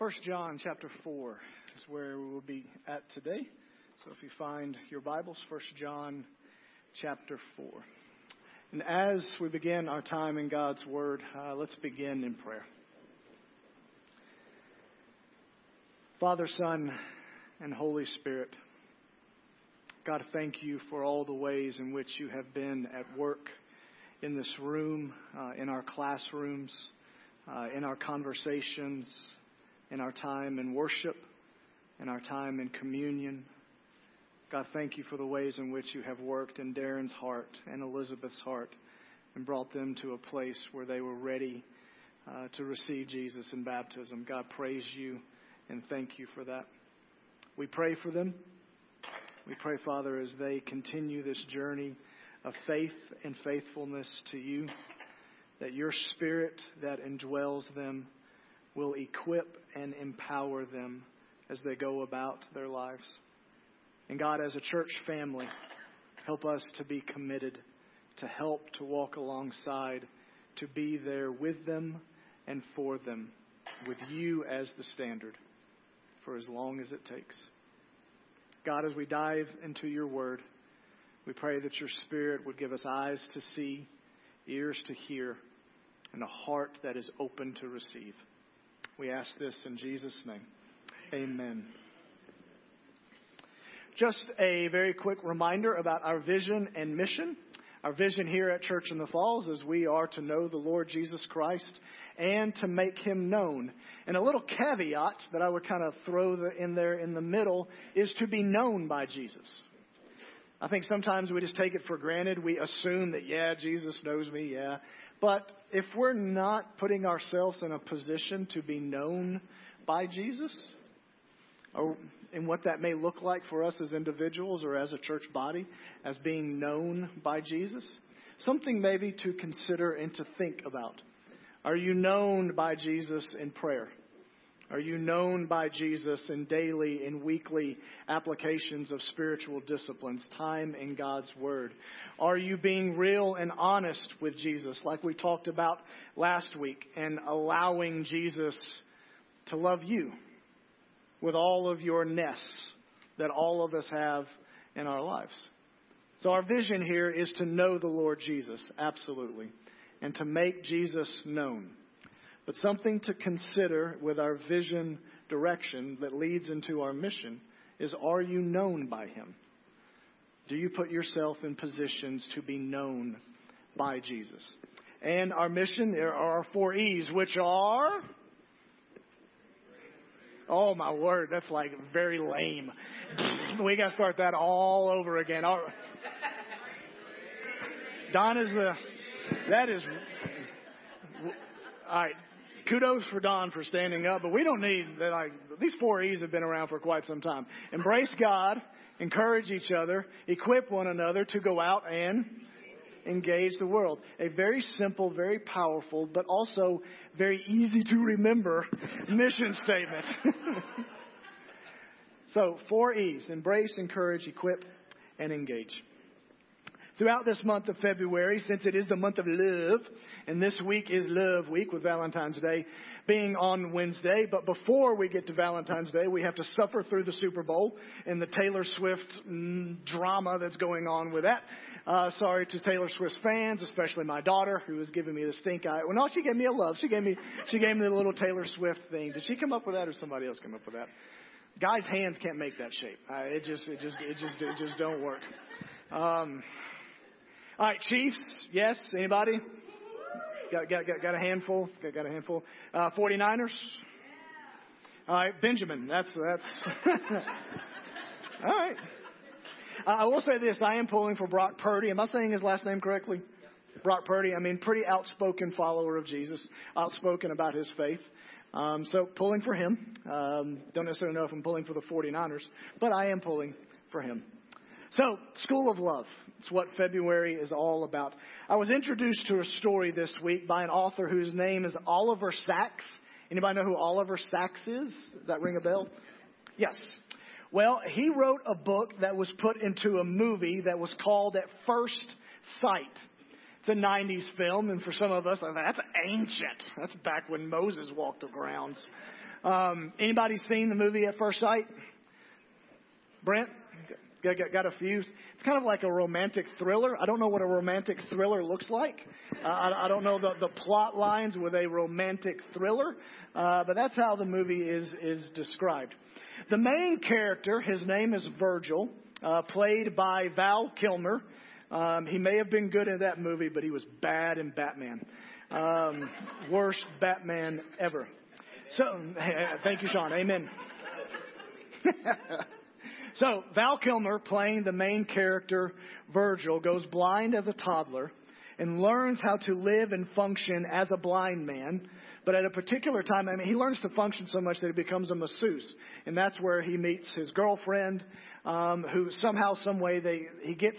1 John chapter 4 is where we will be at today. So if you find your Bibles, 1 John chapter 4. And as we begin our time in God's Word, let's begin in prayer. Father, Son, and Holy Spirit, God, thank you for all the ways in which you have been at work in this room, in our classrooms, in our conversations, in our time in worship, in our time in communion. God, thank you for the ways in which you have worked in Darren's heart and Elizabeth's heart and brought them to a place where they were ready to receive Jesus in baptism. God, praise you and thank you for that. We pray for them. We pray, Father, as they continue this journey of faith and faithfulness to you, that your Spirit that indwells them will equip and empower them as they go about their lives. And God, as a church family, help us to be committed, to help, to walk alongside, to be there with them and for them, with you as the standard, for as long as it takes. God, as we dive into your word, we pray that your Spirit would give us eyes to see, ears to hear, and a heart that is open to receive. We ask this in Jesus' name. Amen. Just a very quick reminder about our vision and mission. Our vision here at Church in the Falls is we are to know the Lord Jesus Christ and to make him known. And a little caveat that I would kind of throw in there in the middle is to be known by Jesus. I think sometimes we just take it for granted. We assume that, Jesus knows me, But if we're not putting ourselves in a position to be known by Jesus, or in what that may look like for us as individuals or as a church body, as being known by Jesus, something maybe to consider and to think about. Are you known by Jesus in prayer? Are you known by Jesus in daily and weekly applications of spiritual disciplines, time in God's Word? Are you being real and honest with Jesus, like we talked about last week, and allowing Jesus to love you with all of your ness that all of us have in our lives? So our vision here is to know the Lord Jesus, absolutely, and to make Jesus known. But something to consider with our vision direction that leads into our mission is, are you known by him? Do you put yourself in positions to be known by Jesus? And our mission, there are our 4 E's, which are... Oh, my word, that's like very lame. We got to start that all over again. All right. Kudos for Don for standing up, but we don't need that. These 4 E's have been around for quite some time. Embrace God, encourage each other, equip one another to go out and engage the world. A very simple, very powerful, but also very easy to remember mission statement. So 4 E's: embrace, encourage, equip, and engage. Throughout this month of February, since it is the month of love, and this week is Love Week with Valentine's Day being on Wednesday. But before we get to Valentine's Day, we have to suffer through the Super Bowl and the Taylor Swift drama that's going on with that. Sorry to Taylor Swift fans, especially my daughter, who is giving me the stink eye. Well, no, she gave me a love. She gave me the little Taylor Swift thing. Did she come up with that, or somebody else come up with that? Guys' hands can't make that shape. It just don't work. All right, Chiefs. Yes, anybody? Got a handful. Got a handful. 49ers. All right, Benjamin. That's. All right. I will say this: I am pulling for Brock Purdy. Am I saying his last name correctly? Yep. Brock Purdy. I mean, pretty outspoken follower of Jesus, outspoken about his faith. So pulling for him. Don't necessarily know if I'm pulling for the 49ers, but I am pulling for him. So, School of Love. It's what February is all about. I was introduced to a story this week by an author whose name is Oliver Sacks. Anybody know who Oliver Sacks is? Does that ring a bell? Yes. Well, he wrote a book that was put into a movie that was called At First Sight. It's a 90s film, and for some of us, that's ancient. That's back when Moses walked the grounds. Anybody seen the movie At First Sight? Brent? Got a few. It's kind of like a romantic thriller. I don't know what a romantic thriller looks like. I don't know the plot lines with a romantic thriller, but that's how the movie is described. The main character, his name is Virgil, played by Val Kilmer. He may have been good in that movie, but he was bad in Batman. Worst Batman ever. So, thank you, Sean. Amen. So, Val Kilmer, playing the main character, Virgil, goes blind as a toddler and learns how to live and function as a blind man. But at a particular time, he learns to function so much that he becomes a masseuse. And that's where he meets his girlfriend, who somehow, some way, he gets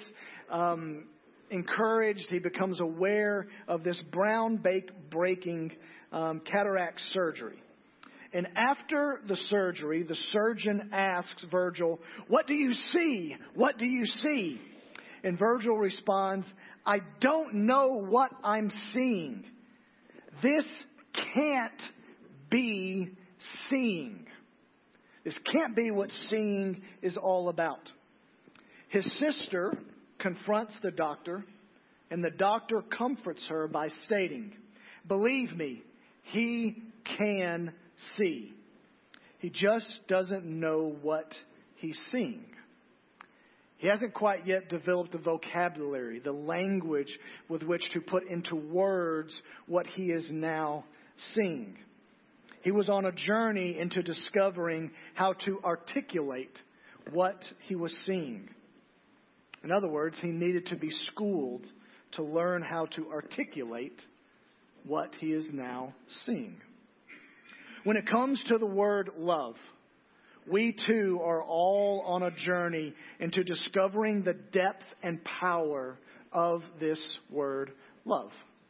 encouraged. He becomes aware of this breaking cataract surgery. And after the surgery, the surgeon asks Virgil, "What do you see? What do you see?" And Virgil responds, "I don't know what I'm seeing. This can't be seeing. This can't be what seeing is all about." His sister confronts the doctor, and the doctor comforts her by stating, "Believe me, he can see. He just doesn't know what he's seeing." He hasn't quite yet developed the vocabulary, the language with which to put into words what he is now seeing. He was on a journey into discovering how to articulate what he was seeing. In other words, he needed to be schooled to learn how to articulate what he is now seeing. When it comes to the word love, we too are all on a journey into discovering the depth and power of this word love.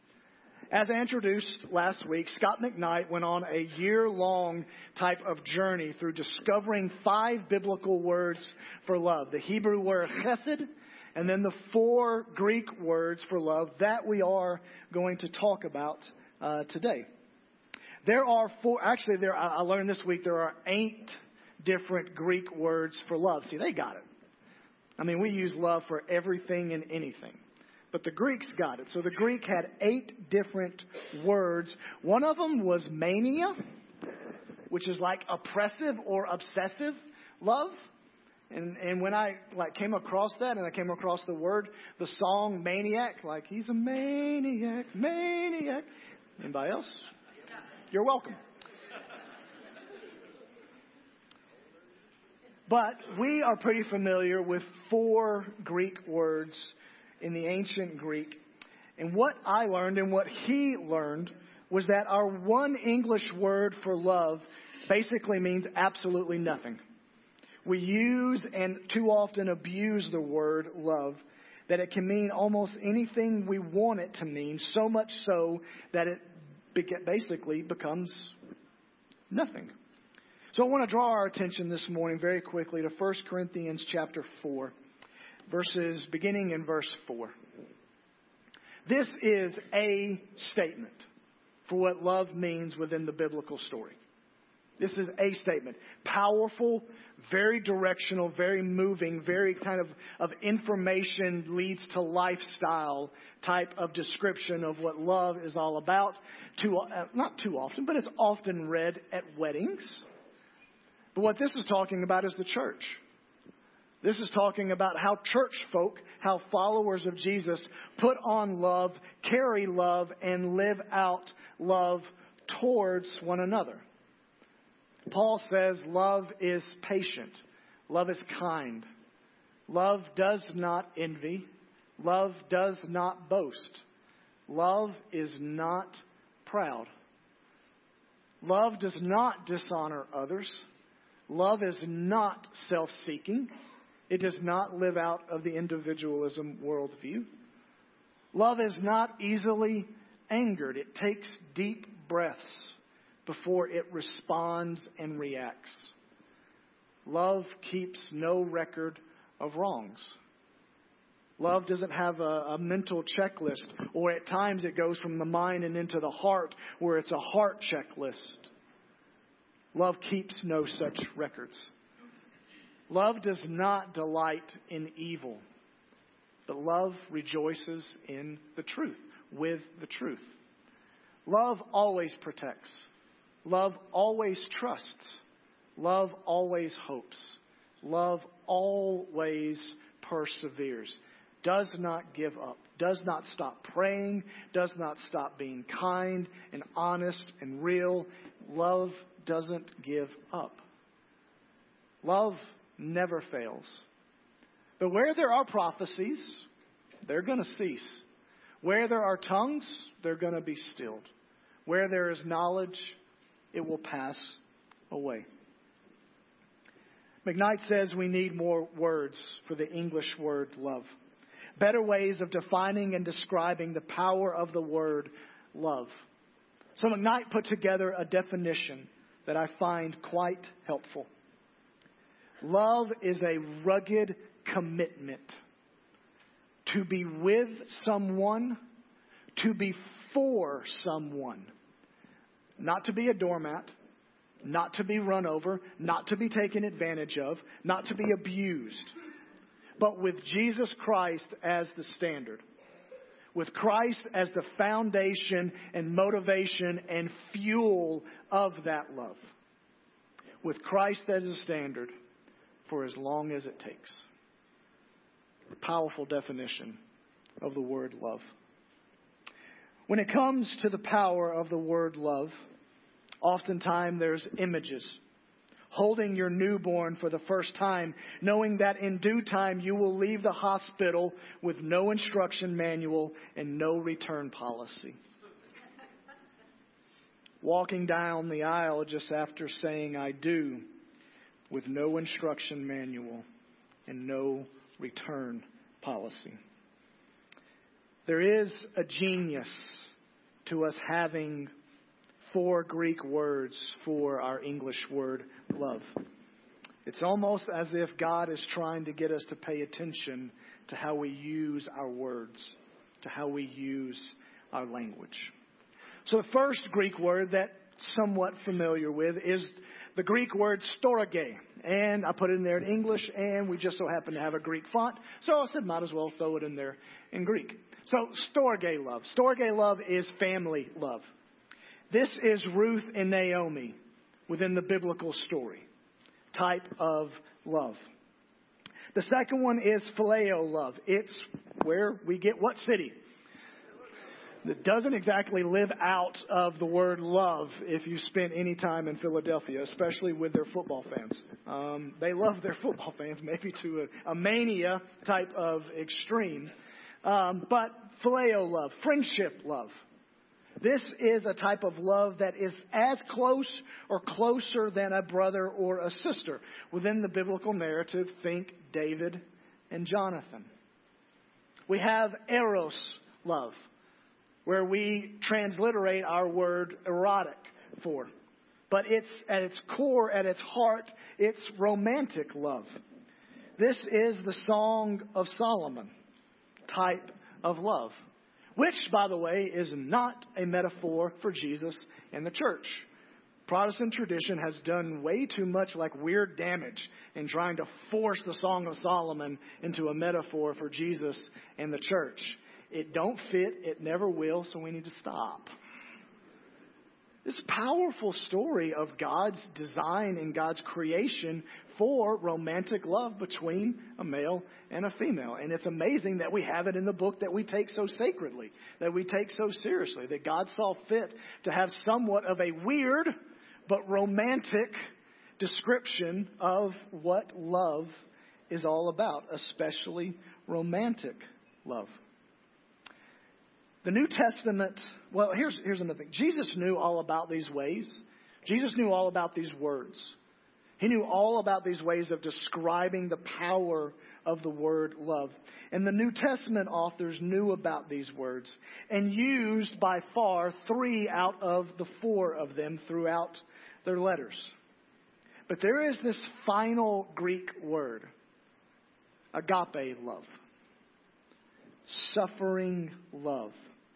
As I introduced last week, Scott McKnight went on a year-long type of journey through discovering 5 biblical words for love. The Hebrew word chesed, and then the 4 Greek words for love that we are going to talk about today. There are 4, actually I learned this week there are 8 different Greek words for love. See, they got it. I mean, we use love for everything and anything. But the Greeks got it. So the Greek had 8 different words. One of them was mania, which is like oppressive or obsessive love. And when I came across that, and I came across the word, the song Maniac, like he's a maniac, maniac. Anybody else? You're welcome. But we are pretty familiar with 4 Greek words in the ancient Greek. And what I learned and what he learned was that our one English word for love basically means absolutely nothing. We use and too often abuse the word love, that it can mean almost anything we want it to mean, so much so that it basically becomes nothing. So I want to draw our attention this morning very quickly to 1 Corinthians chapter 4, beginning in verse 4. This is a statement for what love means within the biblical story. This is a statement. Powerful, very directional, very moving, very kind of information leads to lifestyle type of description of what love is all about. Not too often, but it's often read at weddings. But what this is talking about is the church. This is talking about how church folk, how followers of Jesus put on love, carry love, and live out love towards one another. Paul says love is patient. Love is kind. Love does not envy. Love does not boast. Love is not proud. Love does not dishonor others. Love is not self-seeking. It does not live out of the individualism worldview. Love is not easily angered. It takes deep breaths before it responds and reacts. Love keeps no record of wrongs. Love doesn't have a mental checklist, or at times it goes from the mind and into the heart, where it's a heart checklist. Love keeps no such records. Love does not delight in evil, but love rejoices in the truth, with the truth. Love always protects. Love always trusts. Love always hopes. Love always perseveres. Does not give up. Does not stop praying. Does not stop being kind and honest and real. Love doesn't give up. Love never fails. But where there are prophecies, they're going to cease. Where there are tongues, they're going to be stilled. Where there is knowledge, it will pass away. McKnight says we need more words for the English word love. Better ways of defining and describing the power of the word love. So McKnight put together a definition that I find quite helpful. Love is a rugged commitment to be with someone, to be for someone. Not to be a doormat, not to be run over, not to be taken advantage of, not to be abused, but with Jesus Christ as the standard. With Christ as the foundation and motivation and fuel of that love. With Christ as the standard for as long as it takes. A powerful definition of the word love. When it comes to the power of the word love, oftentimes there's images. Holding your newborn for the first time, knowing that in due time you will leave the hospital with no instruction manual and no return policy. Walking down the aisle just after saying I do with no instruction manual and no return policy. There is a genius to us having 4 Greek words for our English word love. It's almost as if God is trying to get us to pay attention to how we use our words, to how we use our language. So the first Greek word that somewhat familiar with is the Greek word storge. And I put it in there in English, and we just so happen to have a Greek font. So I said, might as well throw it in there in Greek. So storge love. Storge love is family love. This is Ruth and Naomi within the biblical story type of love. The second one is phileo love. It's where we get what city? That doesn't exactly live out of the word love if you spent any time in Philadelphia, especially with their football fans. They love their football fans, maybe to a mania type of extreme. But phileo love, friendship love. This is a type of love that is as close or closer than a brother or a sister. Within the biblical narrative, think David and Jonathan. We have eros love, where we transliterate our word erotic for. But it's at its core, at its heart, it's romantic love. This is the Song of Solomon type of love. Which, by the way, is not a metaphor for Jesus and the church. Protestant tradition has done way too much like weird damage in trying to force the Song of Solomon into a metaphor for Jesus and the church. It don't fit, it never will, so we need to stop. This powerful story of God's design and God's creation for romantic love between a male and a female. And it's amazing that we have it in the book that we take so sacredly, that we take so seriously, that God saw fit to have somewhat of a weird but romantic description of what love is all about, especially romantic love. The New Testament, well, here's another thing. Jesus knew all about these ways. Jesus knew all about these words. He knew all about these ways of describing the power of the word love. And the New Testament authors knew about these words and used by far 3 out of the 4 of them throughout their letters. But there is this final Greek word, agape love, suffering love.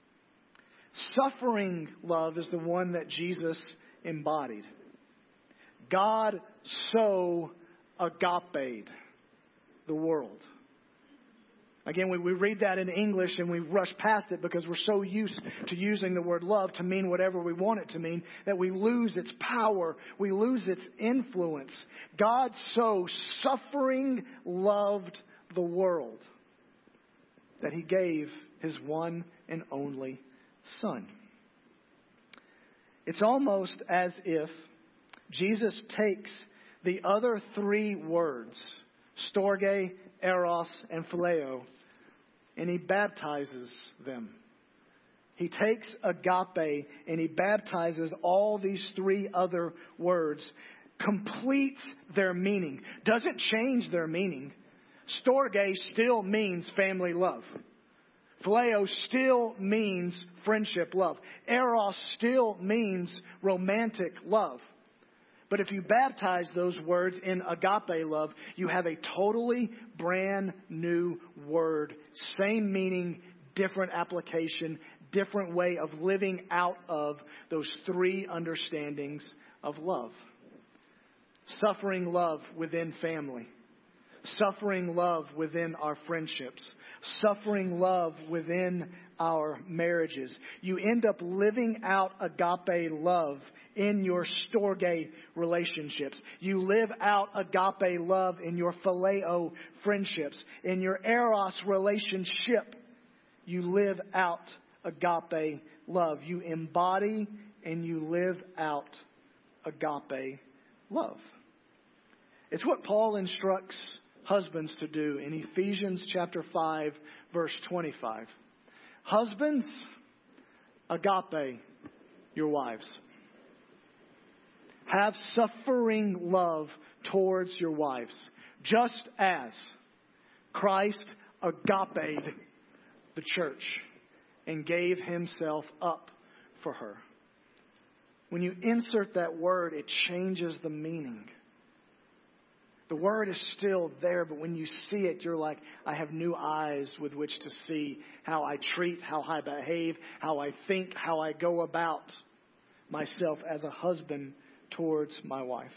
Suffering love is the one that Jesus embodied. God so agaped the world. Again, we read that in English and we rush past it because we're so used to using the word love to mean whatever we want it to mean that we lose its power, we lose its influence. God so suffering loved the world that He gave His one and only Son. It's almost as if Jesus takes the other three words, storge, eros, and phileo, and He baptizes them. He takes agape and He baptizes all these three other words, completes their meaning, doesn't change their meaning. Storge still means family love. Phileo still means friendship love. Eros still means romantic love. But if you baptize those words in agape love, you have a totally brand new word. Same meaning, different application, different way of living out of those three understandings of love. Suffering love within family. Suffering love within our friendships. Suffering love within our marriages. You end up living out agape love in your storge relationships. You live out agape love in your phileo friendships. In your eros relationship, you live out agape love. You embody and you live out agape love. It's what Paul instructs husbands to do in Ephesians chapter 5, verse 25. Husbands, agape your wives. Have suffering love towards your wives, just as Christ agaped the church and gave Himself up for her. When you insert that word, it changes the meaning. The word is still there, but when you see it, you're like, I have new eyes with which to see how I treat, how I behave, how I think, how I go about myself as a husband towards my wife.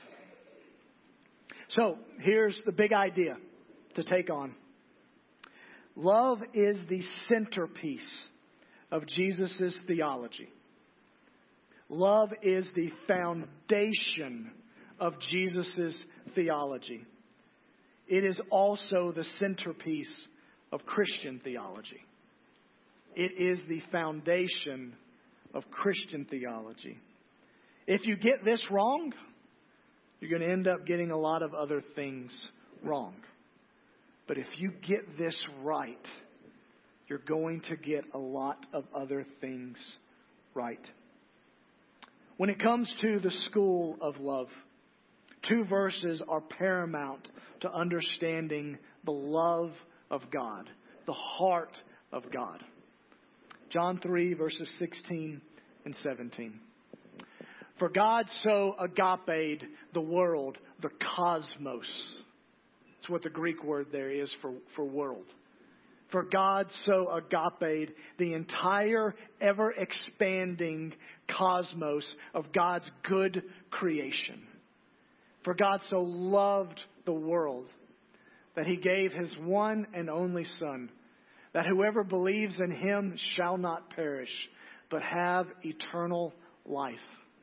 So here's the big idea to take on. Love is the centerpiece of Jesus' theology. Love is the foundation of Jesus' theology. It is also the centerpiece of Christian theology. It is the foundation of Christian theology. If you get this wrong, you're going to end up getting a lot of other things wrong. But if you get this right, you're going to get a lot of other things right. When it comes to the school of love, two verses are paramount to understanding the love of God, the heart of God. John 3, verses 16 and 17. For God so agaped the world, the cosmos. That's what the Greek word there is for world. For God so agaped the entire ever-expanding cosmos of God's good creation. For God so loved the world that He gave His one and only Son, that whoever believes in Him shall not perish, but have eternal life.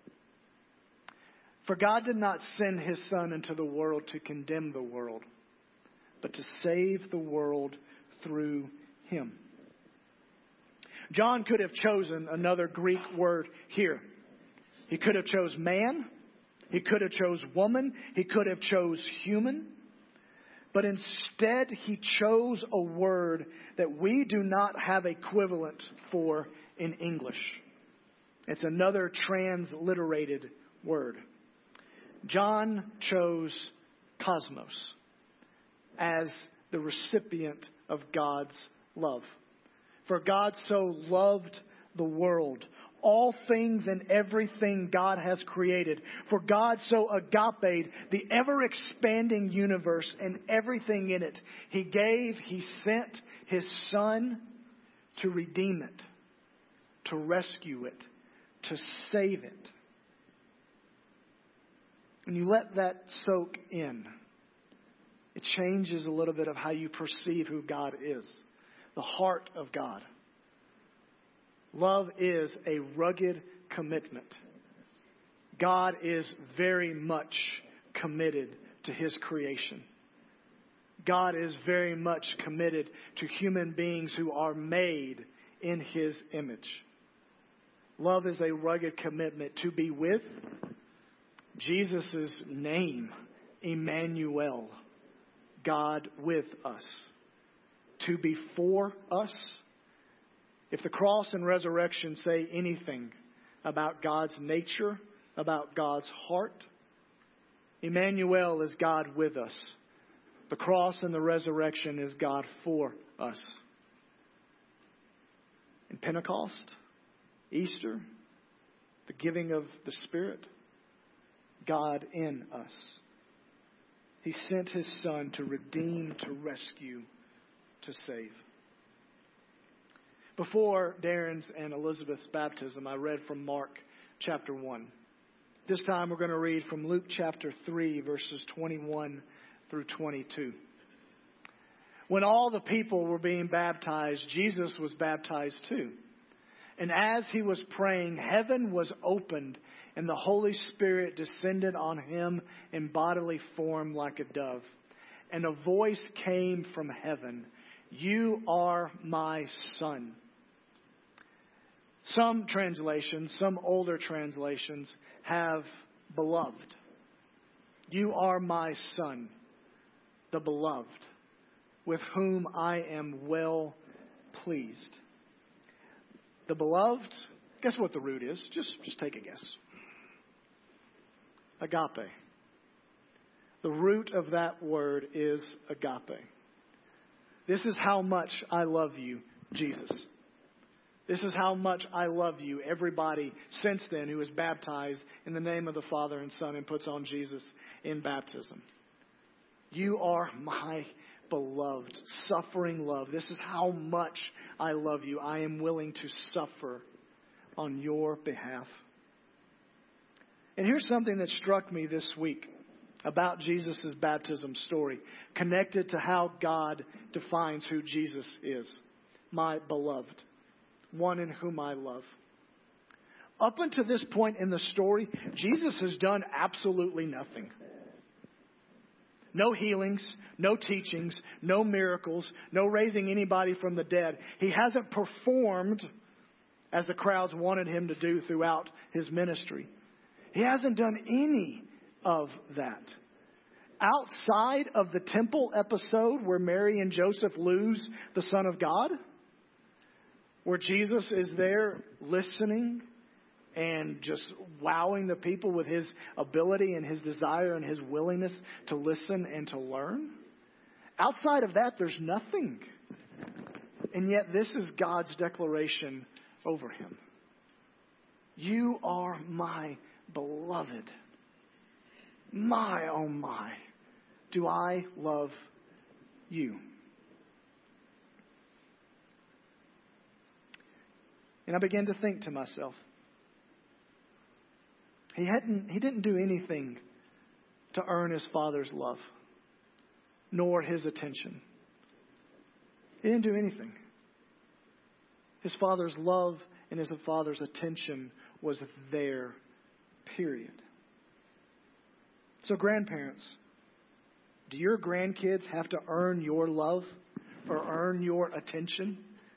For God did not send His Son into the world to condemn the world, but to save the world through Him. John could have chosen another Greek word here. He could have chose man. He could have chose woman. He could have chose human. But instead, he chose a word that we do not have equivalent for in English. It's another transliterated word. John chose cosmos as the recipient of God's love. For God so loved the world, all things and everything God has created. For God so agaped the ever-expanding universe and everything in it. He sent His Son to redeem it, to rescue it, to save it. when you let that soak in, it changes a little bit of how you perceive who God is, the heart of God. Love is a rugged commitment. God is very much committed to His creation. God is very much committed to human beings who are made in His image. Love is a rugged commitment to be with Jesus' name, Emmanuel, God with us. To be for us. If the cross and resurrection say anything about God's nature, about God's heart, Emmanuel is God with us. The cross and the resurrection is God for us. In Pentecost, Easter, the giving of the Spirit, God in us. He sent His Son to redeem, to rescue, to save. Before Darren's and Elizabeth's baptism, I read from Mark chapter 1. This time we're going to read from Luke chapter 3, verses 21 through 22. When all the people were being baptized, Jesus was baptized too. And as He was praying, heaven was opened, and the Holy Spirit descended on Him in bodily form like a dove. And a voice came from heaven, "You are my Son." Some translations, some older translations, have beloved. You are my Son, the beloved, with whom I am well pleased. The beloved, guess what the root is? Just take a guess. Agape. The root of that word is agape. This is how much I love you, Jesus. This is how much I love you, everybody since then who is baptized in the name of the Father and Son and puts on Jesus in baptism. You are my beloved, suffering love. This is how much I love you. I am willing to suffer on your behalf. And here's something that struck me this week about Jesus' baptism story, connected to how God defines who Jesus is. My beloved, one in whom I love. Up until this point in the story, Jesus has done absolutely nothing. No healings, no teachings, no miracles, no raising anybody from the dead. He hasn't performed as the crowds wanted Him to do throughout His ministry. He hasn't done any of that. Outside of the temple episode where Mary and Joseph lose the Son of God, where Jesus is there listening and just wowing the people with His ability and His desire and His willingness to listen and to learn. Outside of that, there's nothing. And yet this is God's declaration over Him. You are my beloved. My, oh my, do I love you. And I began to think to myself, He didn't do anything to earn His Father's love, nor His attention. He didn't do anything. His Father's love and His Father's attention was there, period. So grandparents, do your grandkids have to earn your love or earn your attention?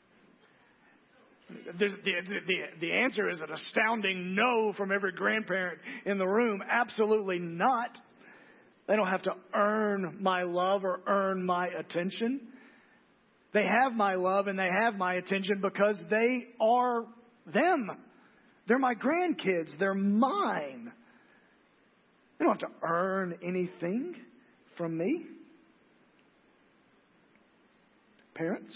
The answer is an astounding no from every grandparent in the room. Absolutely not. They don't have to earn my love or earn my attention. They have my love and they have my attention because they are them. They're my grandkids. They're mine. They don't have to earn anything from me. Parents,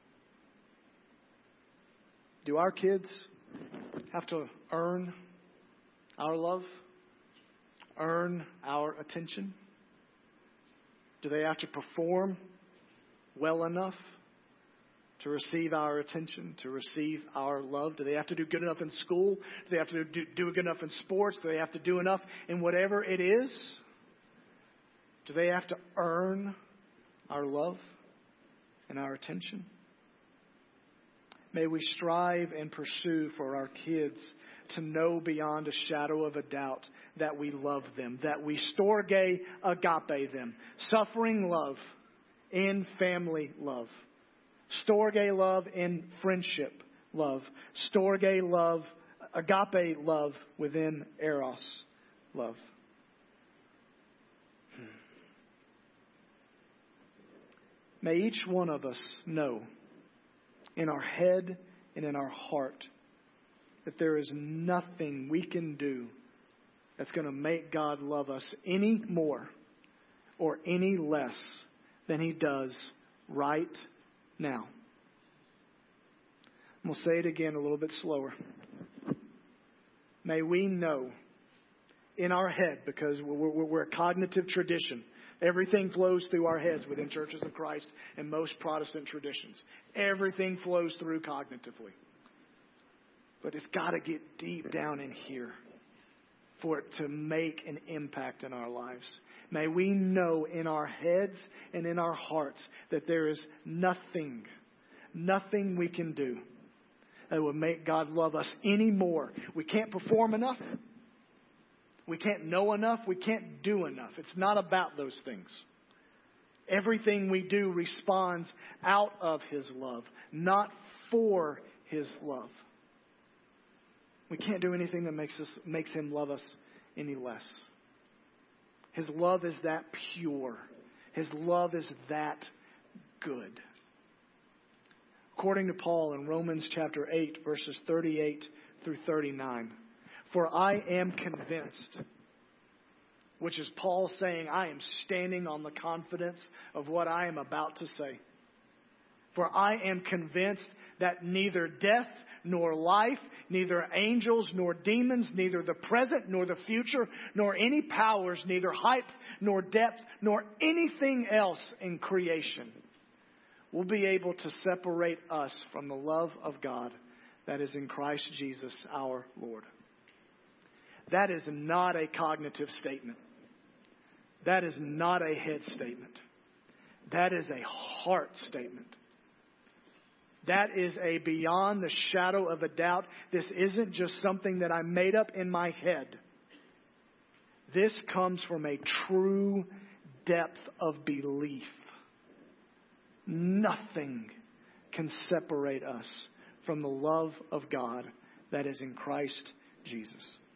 do our kids have to earn our love? Earn our attention? Do they have to perform well enough to to receive our attention, to receive our love? Do they have to do good enough in school? Do they have to do good enough in sports? Do they have to do enough in whatever it is? Do they have to earn our love and our attention? May we strive and pursue for our kids to know beyond a shadow of a doubt that we love them, that we storge agape them, suffering love in family love, storge love in friendship love, storge love, agape love within eros love. May each one of us know in our head and in our heart that there is nothing we can do that's going to make God love us any more or any less than He does right now. I'm going to say it again a little bit slower. May we know in our head, because we're a cognitive tradition. Everything flows through our heads within Churches of Christ and most Protestant traditions. Everything flows through cognitively. But it's got to get deep down in here for it to make an impact in our lives. May we know in our heads and in our hearts that there is nothing we can do that would make God love us any more. We can't perform enough. We can't know enough. We can't do enough. It's not about those things. Everything we do responds out of His love, not for His love. We can't do anything that makes Him love us any less. His love is that pure. His love is that good. According to Paul in Romans chapter 8, verses 38 through 39. For I am convinced, which is Paul saying, I am standing on the confidence of what I am about to say. For I am convinced that neither death nor life, neither angels nor demons, neither the present nor the future, nor any powers, neither height nor depth, nor anything else in creation will be able to separate us from the love of God that is in Christ Jesus our Lord. That is not a cognitive statement. That is not a head statement. That is a heart statement. That is a beyond the shadow of a doubt. This isn't just something that I made up in my head. This comes from a true depth of belief. Nothing can separate us from the love of God that is in Christ Jesus.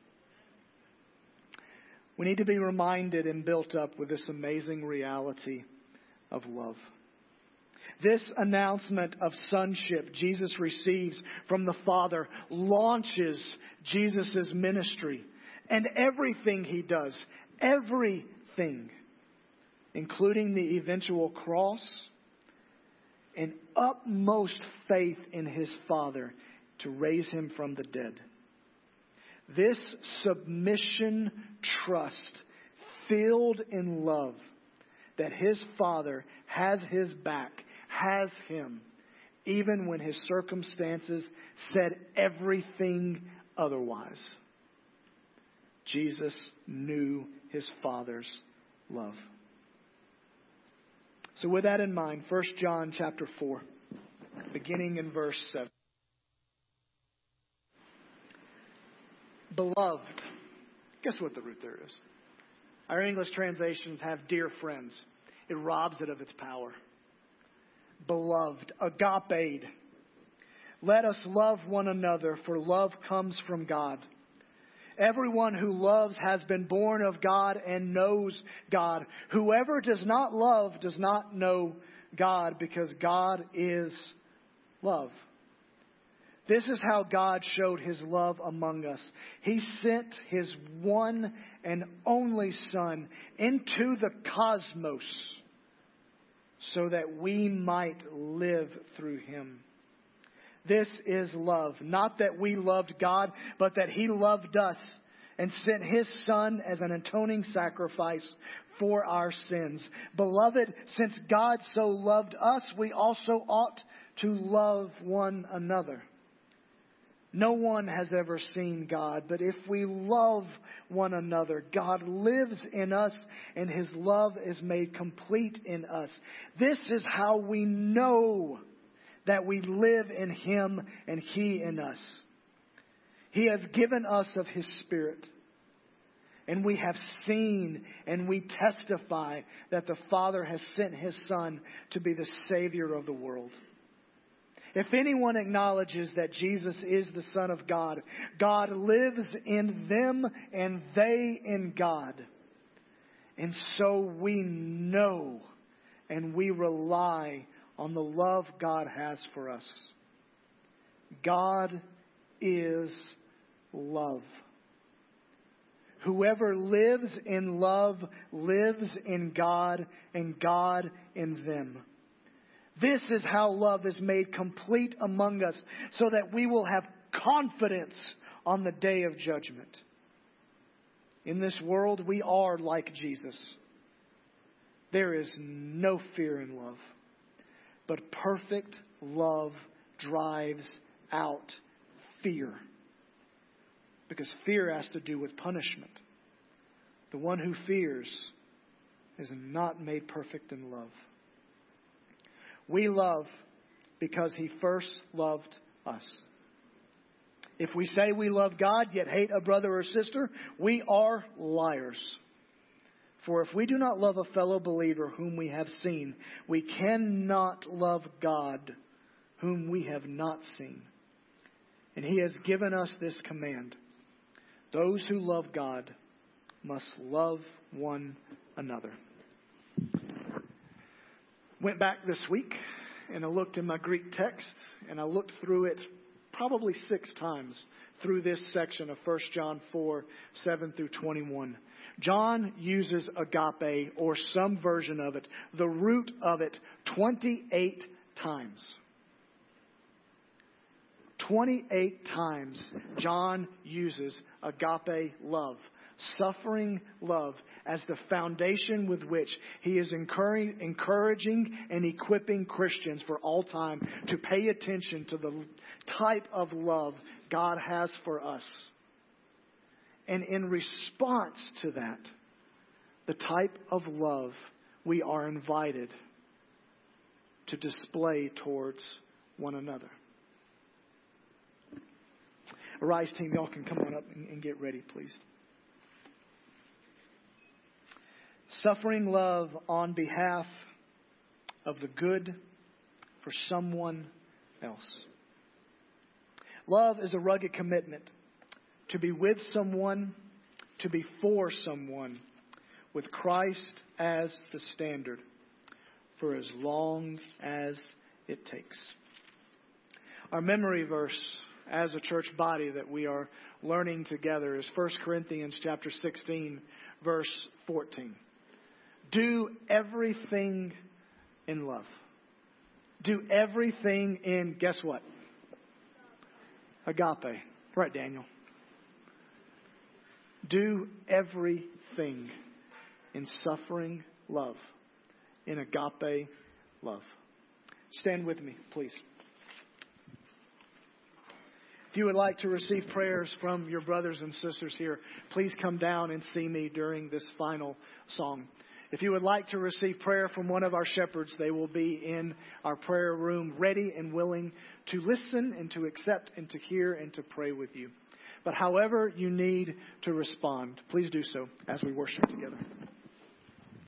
We need to be reminded and built up with this amazing reality of love. This announcement of sonship Jesus receives from the Father launches Jesus' ministry and everything He does, everything, including the eventual cross and utmost faith in His Father to raise Him from the dead. This submission, trust, filled in love that His Father has His back, has Him, even when His circumstances said everything otherwise. Jesus knew His Father's love. So with that in mind, 1 John chapter 4, beginning in verse 7. Beloved. Guess what the root there is? Our English translations have dear friends. It robs it of its power. Beloved, agape. Let us love one another, for love comes from God. Everyone who loves has been born of God and knows God. Whoever does not love does not know God, because God is love. This is how God showed His love among us. He sent His one and only Son into the cosmos so that we might live through Him. This is love. Not that we loved God, but that He loved us and sent His Son as an atoning sacrifice for our sins. Beloved, since God so loved us, we also ought to love one another. No one has ever seen God, but if we love one another, God lives in us and His love is made complete in us. This is how we know that we live in Him and He in us. He has given us of His Spirit. And we have seen and we testify that the Father has sent His Son to be the Savior of the world. If anyone acknowledges that Jesus is the Son of God, God lives in them and they in God. And so we know and we rely on the love God has for us. God is love. Whoever lives in love lives in God and God in them. This is how love is made complete among us, so that we will have confidence on the day of judgment. In this world, we are like Jesus. There is no fear in love, but perfect love drives out fear. Because fear has to do with punishment. The one who fears is not made perfect in love. We love because He first loved us. If we say we love God yet hate a brother or sister, we are liars. For if we do not love a fellow believer whom we have seen, we cannot love God whom we have not seen. And He has given us this command: those who love God must love one another. Went back this week and I looked in my Greek text and I looked through it probably 6 times through this section of 1 John 4, 7 through 21. John uses agape, or some version of it, the root of it, 28 times. 28 times John uses agape love, suffering love, as the foundation with which he is encouraging and equipping Christians for all time to pay attention to the type of love God has for us. And in response to that, the type of love we are invited to display towards one another. Arise, team, y'all can come on up and get ready, please. Suffering love on behalf of the good for someone else. Love is a rugged commitment to be with someone, to be for someone, with Christ as the standard for as long as it takes. Our memory verse as a church body that we are learning together is 1 Corinthians chapter 16, verse 14. Do everything in love. Do everything in, guess what? Agape. Right, Daniel. Do everything in suffering love. In agape love. Stand with me, please. If you would like to receive prayers from your brothers and sisters here, please come down and see me during this final song. If you would like to receive prayer from one of our shepherds, they will be in our prayer room ready and willing to listen and to accept and to hear and to pray with you. But however you need to respond, please do so as we worship together.